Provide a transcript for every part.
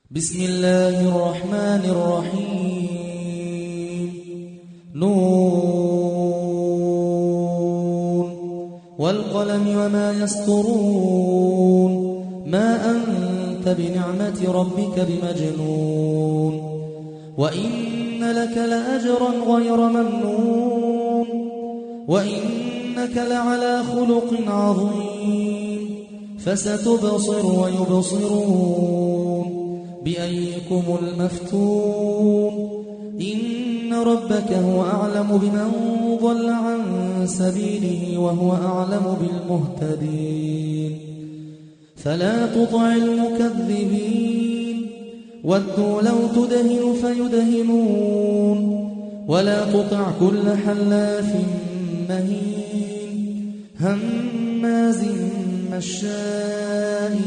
بسم الله الرحمن الرحيم نون والقلم وما يسطرون ما أنت بنعمة ربك بمجنون وإن لك لأجرا غير ممنون وإنك لعلى خلق عظيم فستبصر ويبصرون بأيكم المفتون إن ربك هو أعلم بمن ضل عن سبيله وهو أعلم بالمهتدين فلا تطع المكذبين ودوا لو تدهن فيدهنون ولا تطع كل حلاف مهين هماز مشاء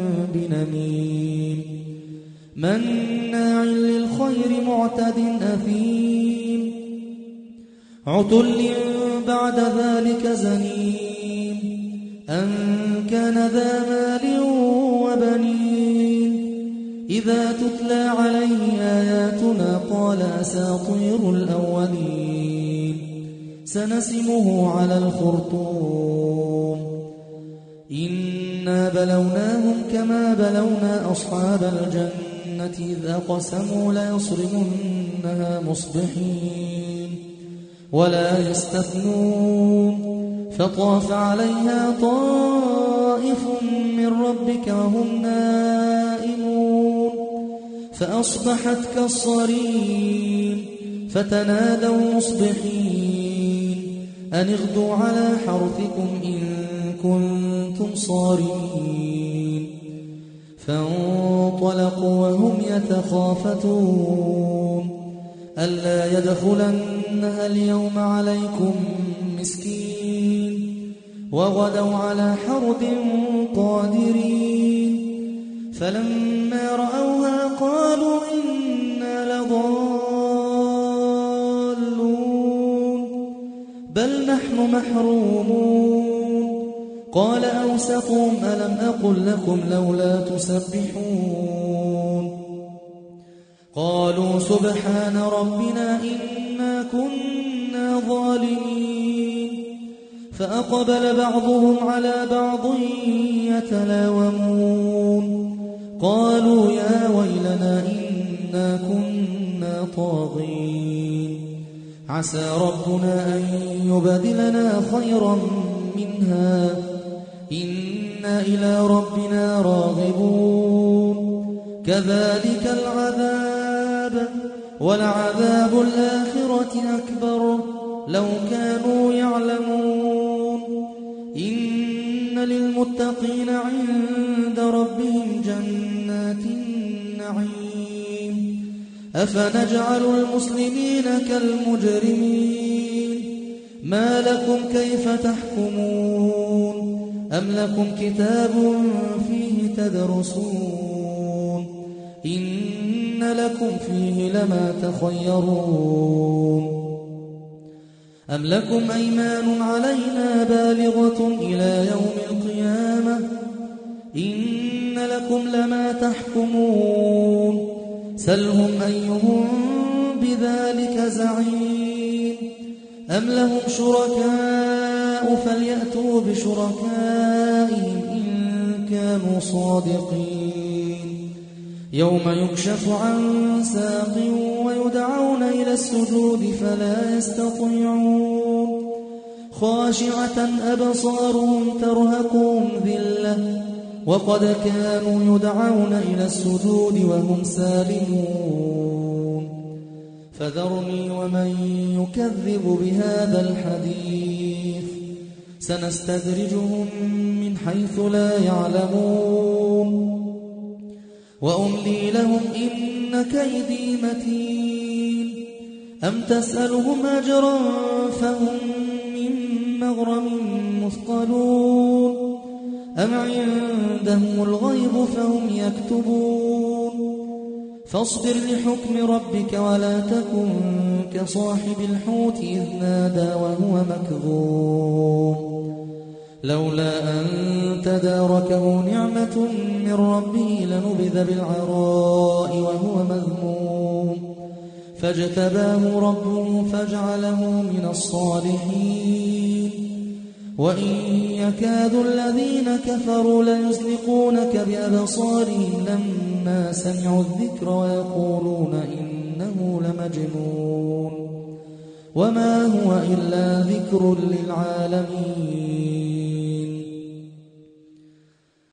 بنميم مناع للخير معتد أثيم عتل بعد ذلك زنيم أن كان ذا مال وبنين إذا تتلى عليه آياتنا قال أساطير الأولين سنسمه على الخرطوم إنا بلوناهم كما بلونا أصحاب الجنة إذ أقسموا ليصرمنها مصبحين ولا يستثنون فطاف عليها طائف من ربك وهم نائمون فأصبحت كالصريم فتنادوا مصبحين أن اغدوا على حرثكم إن كنتم صارمين فانطلقوا وهم يتخافتون ألا يدخلنها اليوم عليكم مسكين وغدوا على حرد قادرين فلما رأوها قالوا إنا لضالون بل نحن محرومون قال أوسطهم ألم أقل لكم لولا تسبحون قالوا سبحان ربنا إنا كنا ظالمين فأقبل بعضهم على بعض يتلاومون قالوا يا ويلنا إنا كنا طاغين عسى ربنا أن يبدلنا خيرا منها إنا إلى ربنا راغبون كذلك العذاب ولعذاب الآخرة أكبر لو كانوا يعلمون إن للمتقين عند ربهم جنات النعيم أفنجعل المسلمين كالمجرمين ما لكم كيف تحكمون أم لكم كتاب فيه تدرسون إن لكم فيه لما تخيرون أم لكم أيمان علينا بالغة إلى يوم القيامة إن لكم لما تحكمون سلهم أيهم بذلك زعيم أم لهم شركاء فليأتوا بشركائهم إن كانوا صادقين يوم يكشف عن ساق ويدعون إلى السجود فلا يستطيعون خاشعة أبصارهم ترهقهم ذلة وقد كانوا يدعون إلى السجود وهم سالمون فذرني ومن يكذب بهذا الحديث سنستدرجهم من حيث لا يعلمون وأملي لهم إن كيدي متين أم تسألهم أجرا فهم من مغرم مثقلون أم عندهم الغيب فهم يكتبون فاصبر لحكم ربك ولا تكن كصاحب الحوت إذ نادى وهو مكظوم لولا أن تداركه نعمة من ربه لنبذ بالعراء وهو مذموم فاجتباه ربه فجعله من الصالحين وإن يكاد الذين كفروا ليزلقونك بأبصارهم لما سمعوا الذكر ويقولون إنه لمجنون وما هو إلا ذكر للعالمين